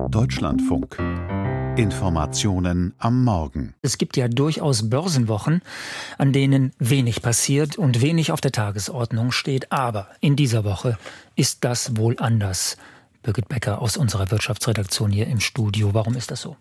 Deutschlandfunk. Informationen am Morgen. Es gibt ja durchaus Börsenwochen, an denen wenig passiert und wenig auf der Tagesordnung steht. Aber in dieser Woche ist das wohl anders. Birgit Becker aus unserer Wirtschaftsredaktion hier im Studio. Warum ist das so?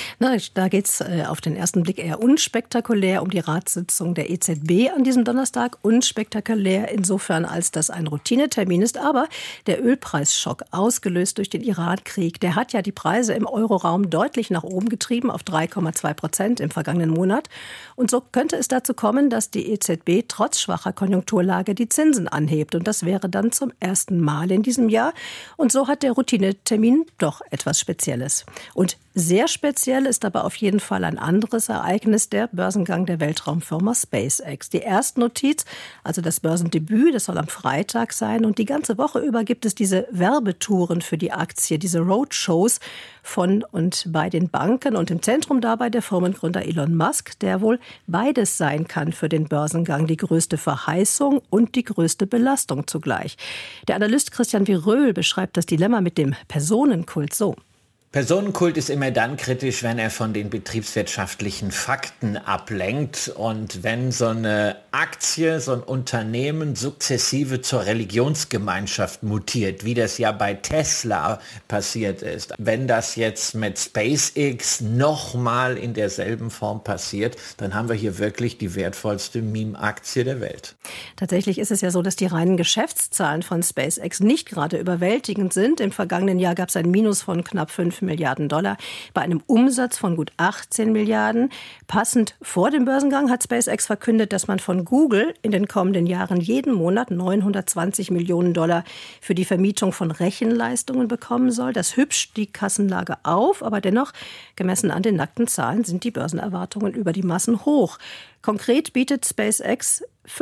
Da geht es auf den ersten Blick eher unspektakulär um die Ratssitzung der EZB an diesem Donnerstag. Unspektakulär insofern, als das ein Routinetermin ist. Aber der Ölpreisschock, ausgelöst durch den Iran-Krieg, der hat ja die Preise im Euroraum deutlich nach oben getrieben, auf 3,2% im vergangenen Monat. Und so könnte es dazu kommen, dass die EZB trotz schwacher Konjunkturlage die Zinsen anhebt. Und das wäre dann zum ersten Mal in diesem Jahr. Und so hat der Routinetermin doch etwas Spezielles. Und sehr speziell ist aber auf jeden Fall ein anderes Ereignis, der Börsengang der Weltraumfirma SpaceX. Die Erstnotiz, also das Börsendebüt, das soll am Freitag sein. Und die ganze Woche über gibt es diese Werbetouren für die Aktie, diese Roadshows von und bei den Banken. Und im Zentrum dabei der Firmengründer Elon Musk, der wohl beides sein kann für den Börsengang. Die größte Verheißung und die größte Belastung zugleich. Der Analyst Christian Viröhl beschreibt das Dilemma mit dem Personenkult so. Personenkult ist immer dann kritisch, wenn er von den betriebswirtschaftlichen Fakten ablenkt und wenn so eine Aktie, so ein Unternehmen sukzessive zur Religionsgemeinschaft mutiert, wie das ja bei Tesla passiert ist. Wenn das jetzt mit SpaceX nochmal in derselben Form passiert, dann haben wir hier wirklich die wertvollste Meme-Aktie der Welt. Tatsächlich ist es ja so, dass die reinen Geschäftszahlen von SpaceX nicht gerade überwältigend sind. Im vergangenen Jahr gab es ein Minus von knapp 5 Milliarden Dollar bei einem Umsatz von gut 18 Milliarden. Passend vor dem Börsengang hat SpaceX verkündet, dass man von Google in den kommenden Jahren jeden Monat 920 Millionen Dollar für die Vermietung von Rechenleistungen bekommen soll. Das hübscht die Kassenlage auf, aber dennoch, gemessen an den nackten Zahlen, sind die Börsenerwartungen über die Maßen hoch. Konkret bietet SpaceX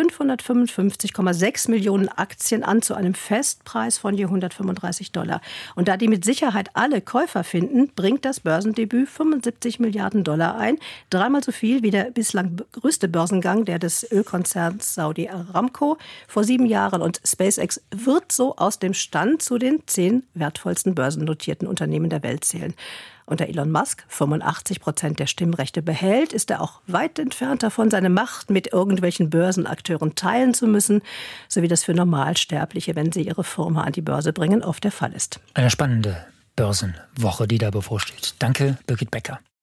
555,6 Millionen Aktien an zu einem Festpreis von je 135 Dollar. Und da die mit Sicherheit alle Käufer finden, bringt das Börsendebüt 75 Milliarden Dollar ein. Dreimal so viel wie der bislang größte Börsengang, der des Ölkonzerns Saudi Aramco vor 7 Jahren. Und SpaceX wird so aus dem Stand zu den 10 wertvollsten börsennotierten Unternehmen der Welt zählen. Und der Elon Musk 85% der Stimmrechte behält, ist er auch weit entfernt davon, seine Macht mit irgendwelchen Börsenakteuren teilen zu müssen, so wie das für Normalsterbliche, wenn sie ihre Firma an die Börse bringen, oft der Fall ist. Eine spannende Börsenwoche, die da bevorsteht. Danke, Birgit Becker.